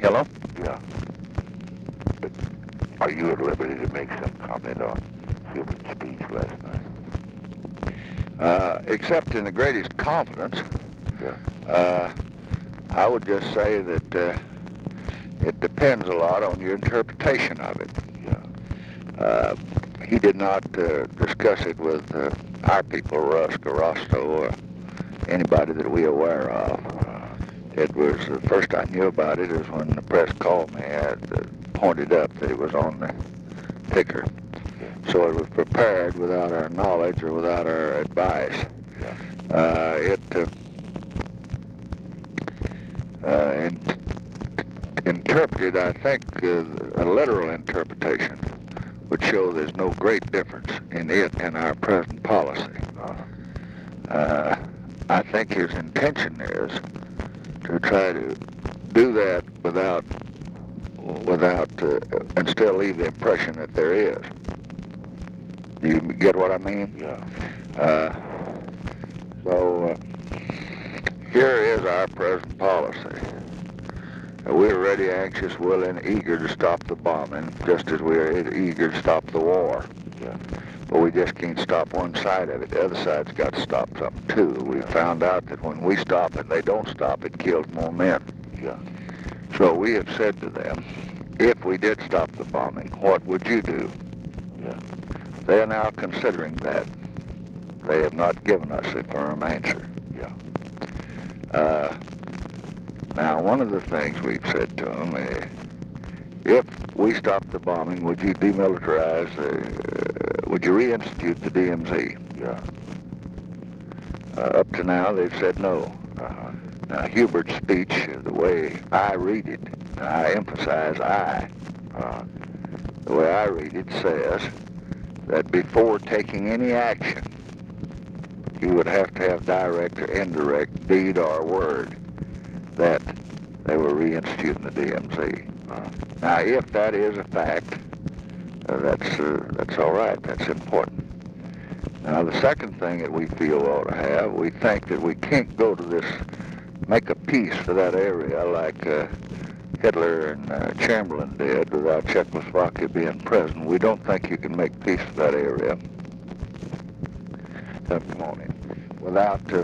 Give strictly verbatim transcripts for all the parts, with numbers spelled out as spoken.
Hello? Yeah. But are you at liberty to make some comment on Hubert's speech last night? Uh, except in the greatest confidence, Yeah. uh, I would just say that uh, it depends a lot on your interpretation of it. Yeah. Uh, he did not uh, discuss it with uh, our people, Rusk or Rostow, or anybody that we are aware of. It was, the first I knew about it is when the press called me. I had uh, pointed up that it was on the ticker. Yeah. So it was prepared without our knowledge or without our advice. Yeah. Uh, it uh, uh, in, interpreted, I think, uh, a literal interpretation would show there's no great difference in it and our present policy. Uh, I think his intention is to try to do that without, without, uh, and still leave the impression that there is. Do you get what I mean? Yeah. Uh, so uh, here is our present policy. Uh, we're ready, anxious, willing, eager to stop the bombing, just as we're eager to stop the war. Yeah. But we just can't stop one side of it. The other side's got to stop something too. We found out that when we stop and they don't stop, it kills more men. Yeah. So we have said to them, if we did stop the bombing, what would you do? Yeah. They are now considering that. They have not given us a firm answer. Yeah. Uh, now, one of the things we've said to them is, if we stop the bombing, would you demilitarize, uh, would you reinstitute the D M Z? Yeah. Uh, up to now, they've said no. Uh-huh. Now, Hubert's speech, the way I read it, and I emphasize I, Uh, the way I read it says that before taking any action, you would have to have direct or indirect deed or word that they were reinstituting the D M Z. uh, Now, if that is a fact, uh, that's uh, that's all right. That's important. Now, the second thing that we feel we ought to have, we think that we can't go to this, make a peace for that area like uh, Hitler and uh, Chamberlain did without Czechoslovakia being present. We don't think you can make peace for that area. Uh, come on in. Without uh,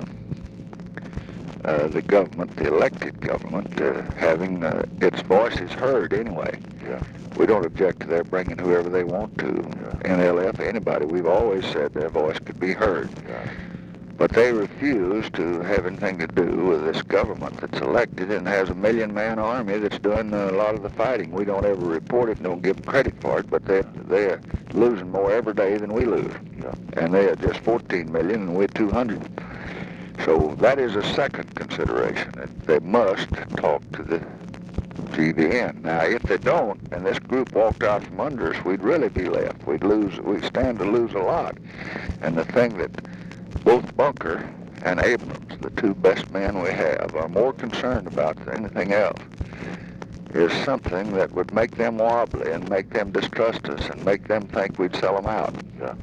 uh, the government, the elected government, uh, having uh, its voices heard anyway. yeah. We don't object to their bringing whoever they want to. Yeah. N L F, anybody. We've always said their voice could be heard. Yeah. But they refuse to have anything to do with this government that's elected and has a million-man army that's doing a lot of the fighting. We don't ever report it, don't give them credit for it, but they, they're losing more every day than we lose. Yeah. And they are just fourteen million and we're two hundred. So that is a second consideration, that they must talk to the G V N. Now, if they don't, and this group walked out from under us, we'd really be left. We'd lose, we'd stand to lose a lot. And the thing that both Bunker and Abrams, the two best men we have, are more concerned about than anything else, is something that would make them wobbly and make them distrust us and make them think we'd sell them out. Yeah.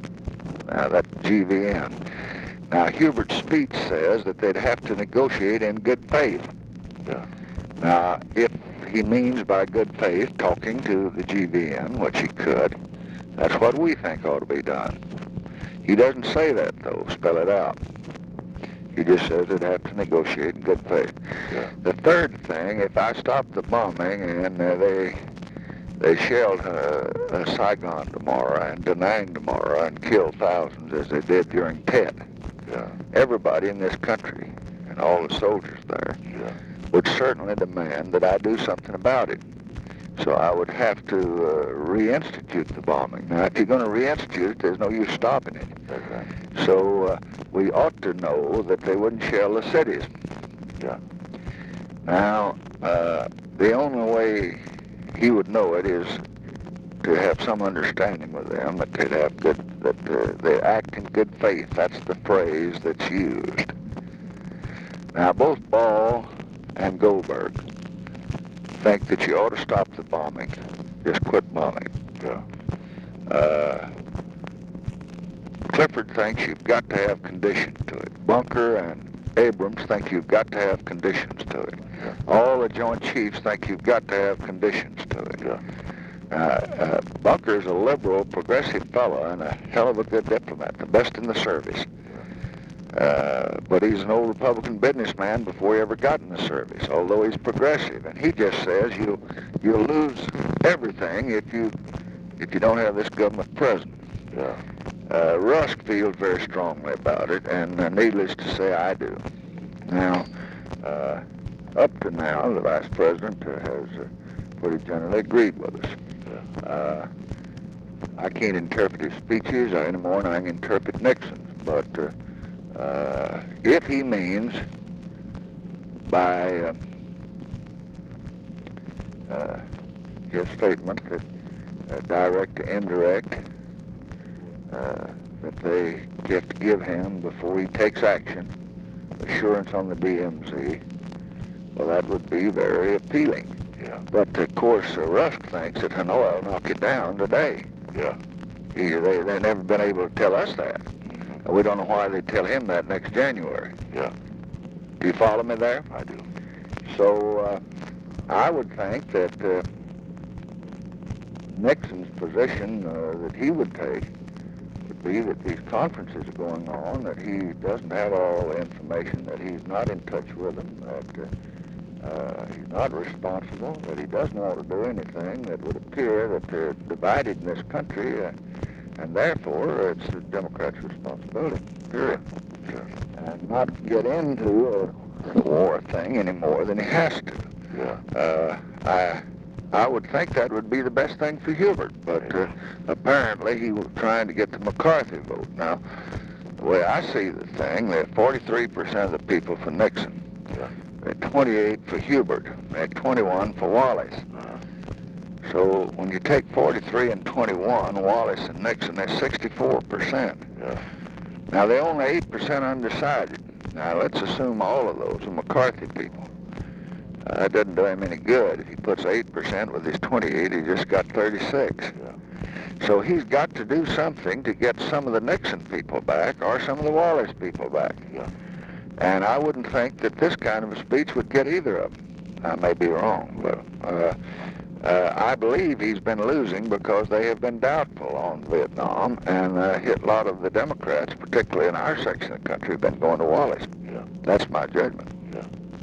Now, that's G V N. Now, Hubert's speech says that they'd have to negotiate in good faith. Yeah. Now, if he means by good faith talking to the G V N, which he could, that's what we think ought to be done. He doesn't say that, though, spell it out. He just says they'd have to negotiate in good faith. Yeah. The third thing, if I stop the bombing and uh, they they shelled uh, uh, Saigon tomorrow and Da Nang tomorrow and killed thousands as they did during Tet, Yeah. everybody in this country and all the soldiers there Yeah. would certainly demand that I do something about it. So I would have to uh, reinstitute the bombing. Now, if you're going to reinstitute it, there's no use stopping it. Okay. So uh, we ought to know that they wouldn't shell the cities. Yeah. Now, uh, the only way he would know it is to have some understanding with them that they'd have good, that uh, they act in good faith. That's the phrase that's used. Now, both Ball and Goldberg think that you ought to stop the bombing. Just quit bombing. Yeah. Uh, Clifford thinks you've got to have conditions to it. Bunker and Abrams think you've got to have conditions to it. Yeah. All the Joint Chiefs think you've got to have conditions to it. Yeah. Uh, uh, Bunker's a liberal, progressive fellow and a hell of a good diplomat, the best in the service. Uh, but he's an old Republican businessman before he ever got in the service, although he's progressive. And he just says you, you'll lose everything if you, if you don't have this government present. Yeah. Uh, Rusk feels very strongly about it, and uh, needless to say, I do. Now, uh, up to now, the Vice President uh, has uh, pretty generally agreed with us. Uh, I can't interpret his speeches any more than I can interpret Nixon's, but uh, uh, if he means by uh, uh, his statement that uh, direct to indirect, uh, that they have to give him before he takes action, assurance on the D M Z, well, that would be very appealing. Yeah. But of course, uh, Rusk thinks that Hanoi will knock it down today. Yeah. He, they, they've never been able to tell us that. Mm-hmm. We don't know why they tell him that next January. Yeah. Do you follow me there? I do. So uh, I would think that uh, Nixon's position uh, that he would take would be that these conferences are going on, that he doesn't have all the information, that he's not in touch with them, that uh, Uh, he's not responsible, that he doesn't want to do anything that would appear that they're divided in this country, uh, and therefore it's the Democrats' responsibility, period. Sure. And not get into a, a war thing any more than he has to. Yeah. Uh, I I would think that would be the best thing for Hubert, but uh, apparently he was trying to get the McCarthy vote. Now, the way I see the thing, there are forty-three percent of the people for Nixon. Yeah. twenty-eight for Hubert, and twenty-one for Wallace. Uh-huh. So when you take forty-three and twenty-one, Wallace and Nixon, that's sixty-four percent. Yeah. Now, they're only eight percent undecided. Now, let's assume all of those are McCarthy people. Uh, that doesn't do him any good. If he puts eight percent with his twenty-eight, he just got thirty-six. Yeah. So he's got to do something to get some of the Nixon people back or some of the Wallace people back. Yeah. And I wouldn't think that this kind of a speech would get either of them. I may be wrong, but uh, uh, I believe he's been losing because they have been doubtful on Vietnam, and uh, hit a lot of the Democrats, particularly in our section of the country, have been going to Wallace. Yeah. That's my judgment. Yeah.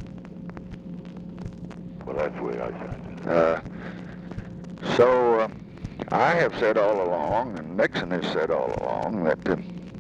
Well, that's the way I see it. Uh, so uh, I have said all along, and Nixon has said all along, that uh,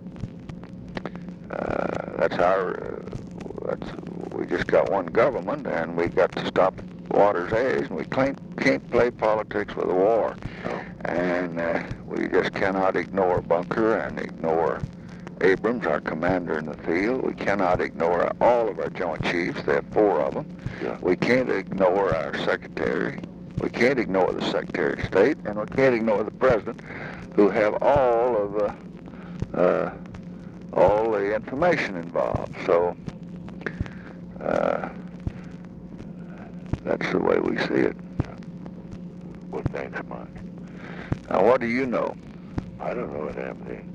Uh, that's our, uh, that's, we just got one government, and we got to stop water's edge, and we can't, can't play politics with a war. Oh. And uh, we just cannot ignore Bunker and ignore Abrams, our commander in the field. We cannot ignore all of our Joint Chiefs. There are four of them. Yeah. We can't ignore our Secretary. We can't ignore the Secretary of State, and we can't ignore the President, who have all of the uh, all the information involved. So uh, that's the way we see it. Well, thanks, Mark. Now, what do you know? I don't know what happened.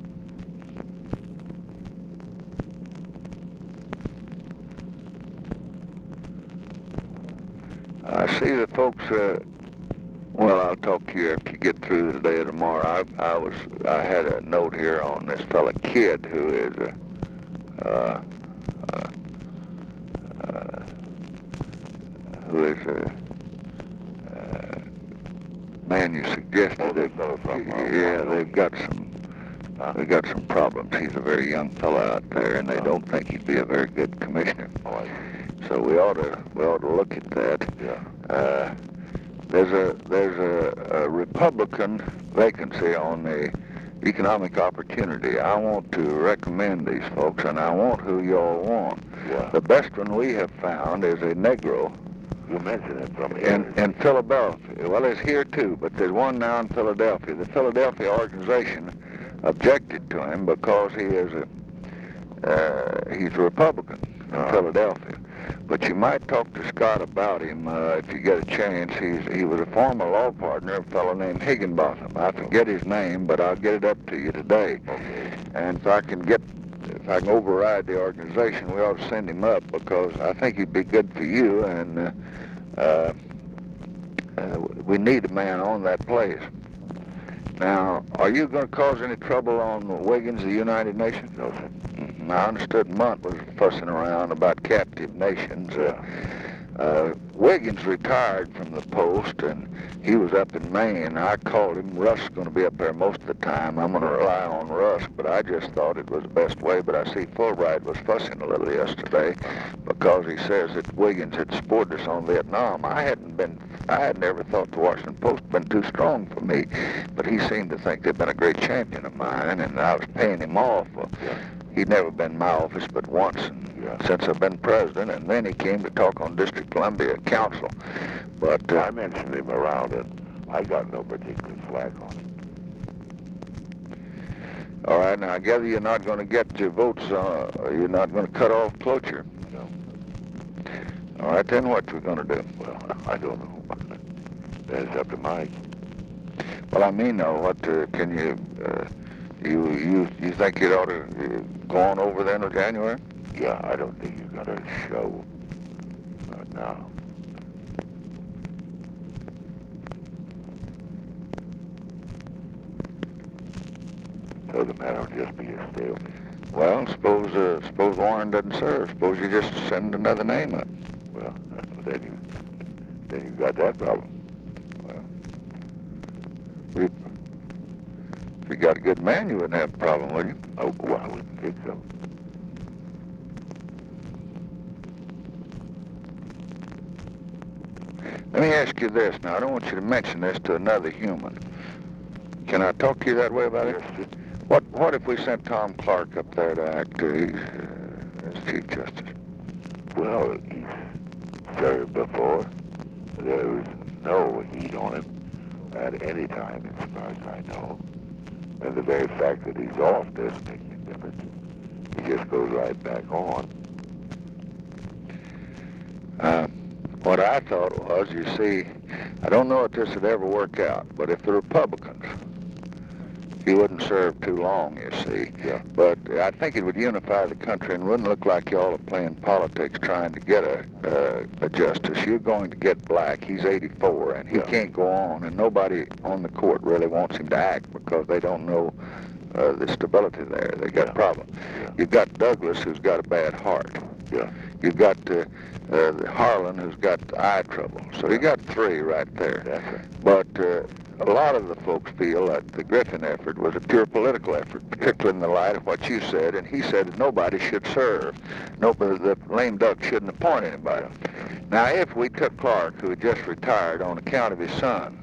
I see the folks, uh, well, I'll talk to you after you get through today or tomorrow. I, I was, I had a note here on this fella Kidd, who is a, uh, uh, uh, who is a uh, man you suggested. Oh, that, fellow from, uh, yeah, they've got some, uh, they've got some problems. He's a very young fellow out there, and they don't think he'd be a very good commissioner. Oh, I So we ought to, we ought to look at that. Yeah. Uh, There's a there's a, a Republican vacancy on the economic opportunity. I want to recommend these folks, and I want who y'all want. Yeah. The best one we have found is a Negro You mentioned it from in, here. in Philadelphia. Well, it's here too, but there's one now in Philadelphia. The Philadelphia organization objected to him because he is a uh, he's a Republican in Uh-huh. Philadelphia. But you might talk to Scott about him uh, if you get a chance. He's he was a former law partner of a fellow named Higginbotham. I forget his name, but I'll get it up to you today. Okay. And if I can get if I can override the organization, we ought to send him up because I think he'd be good for you, and uh, uh, uh, we need a man on that place. Now, are you going to cause any trouble on Wiggins, the United Nations? No, sir. Mm-hmm. I understood Munt was fussing around about captive nations. Uh, uh, Wiggins retired from the post, and he was up in Maine. I called him. Russ is going to be up there most of the time. I'm going to rely on Russ, but I just thought it was the best way. But I see Fulbright was fussing a little yesterday because he says that Wiggins had supported us on Vietnam. I hadn't been, I had never thought the Washington Post had been too strong for me, but he seemed to think they'd been a great champion of mine, and I was paying him off. Well, he'd never been in my office but once and, yeah. since I've been president, and then he came to talk on District Columbia Council. But uh, I mentioned him around, and I got no particular flack on him. All right, now I gather you're not going to get your votes, uh, you're not going to cut off cloture. No. All right, then what we're going to do? Well, I don't know. That's up to Mike. Well, I mean, though, what uh, can you, uh, you, you, you think you ought to uh, go on over then in January? Yeah, I don't think you got a show. Not now. So the matter will just be a stalemate. Well, suppose uh, suppose Warren doesn't serve. Suppose you just send another name up. Well, then you then you got that problem. Well, we, if you got a good man, you wouldn't have a problem, would you? Oh, well, I wouldn't think so. Let me ask you this now. I don't want you to mention this to another human. Can I talk to you that way about it? Yes, What what if we sent Tom Clark up there to act uh, uh, as Chief Justice? well, he's served before. There was no heat on him at any time, as far as I know. And the very fact that he's off doesn't make any difference. He just goes right back on. Uh, what I thought was, you see, I don't know if this would ever work out, but if the Republicans, he wouldn't serve too long, you see. Yeah. But I think it would unify the country and wouldn't look like y'all are playing politics trying to get a, uh, a justice. You're going to get Black. He's eighty-four, and he Yeah. can't go on, and nobody on the court really wants him to act because they don't know uh, the stability there. They got Yeah. a problem. Yeah. You've got Douglas, who's got a bad heart. Yeah. You've got uh, uh, Harlan, who's got eye trouble. So you got three right there. That's right. But uh, a lot of the folks feel that the Griffin effort was a pure political effort, particularly in the light of what you said, and he said that nobody should serve. Nobody, the lame duck shouldn't appoint anybody. Now, if we took Clark, who had just retired on account of his son,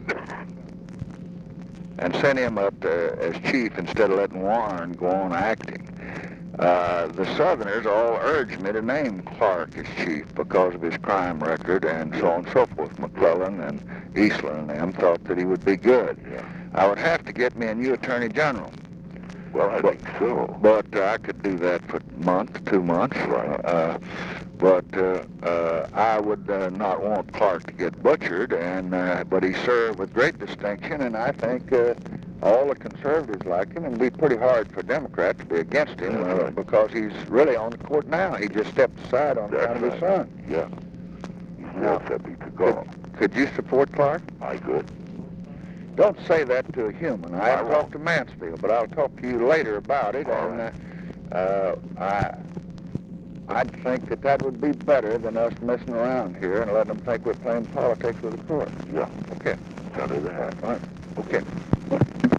and sent him up to, as chief instead of letting Warren go on acting, Uh, the Southerners all urged me to name Clark as chief because of his crime record and so on and so forth. McClellan and Eastland and them thought that he would be good. Yeah. I would have to get me a new attorney general. Well, I But- think so. But uh, I could do that for a month, two months. Right. Uh, but uh, uh, I would uh, not want Clark to get butchered, and uh, but he served with great distinction, and I think uh, all the conservatives like him, and it'd be pretty hard for Democrats to be against him That's uh, right. because he's really on the court now. He just stepped aside on account of his That's son. Yeah. He's Now, not subject to go. Could you support Clark? I could. Don't say that to a human. I I haven't won't. talked to Mansfield, but I'll talk to you later about it. All and right. uh, uh, I, I'd think that that would be better than us messing around here and letting them think we're playing politics with the court. Yeah. Okay. It's under the hat. All right. Okay.